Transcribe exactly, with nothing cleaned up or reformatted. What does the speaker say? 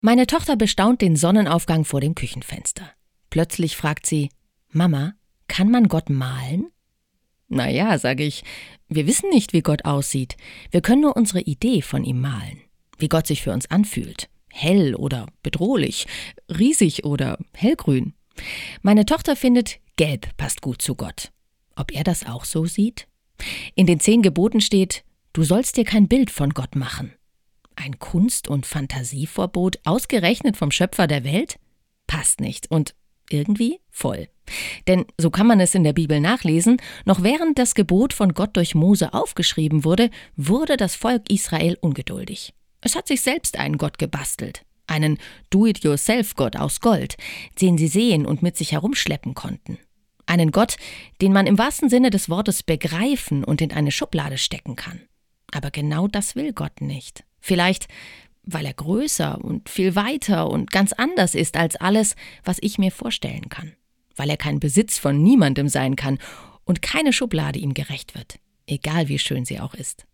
Meine Tochter bestaunt den Sonnenaufgang vor dem Küchenfenster. Plötzlich fragt sie: Mama, kann man Gott malen? Naja, sage ich, wir wissen nicht, wie Gott aussieht. Wir können nur unsere Idee von ihm malen. Wie Gott sich für uns anfühlt. Hell oder bedrohlich, riesig oder hellgrün. Meine Tochter findet, gelb passt gut zu Gott. Ob er das auch so sieht? In den zehn Geboten steht: Du sollst dir kein Bild von Gott machen. Ein Kunst- und Fantasieverbot, ausgerechnet vom Schöpfer der Welt? Passt nicht und irgendwie voll. Denn, so kann man es in der Bibel nachlesen, noch während das Gebot von Gott durch Mose aufgeschrieben wurde, wurde das Volk Israel ungeduldig. Es hat sich selbst einen Gott gebastelt, einen Do-it-yourself-Gott aus Gold, den sie sehen und mit sich herumschleppen konnten. Einen Gott, den man im wahrsten Sinne des Wortes begreifen und in eine Schublade stecken kann. Aber genau das will Gott nicht. Vielleicht, weil er größer und viel weiter und ganz anders ist als alles, was ich mir vorstellen kann. Weil er kein Besitz von niemandem sein kann und keine Schublade ihm gerecht wird, egal wie schön sie auch ist.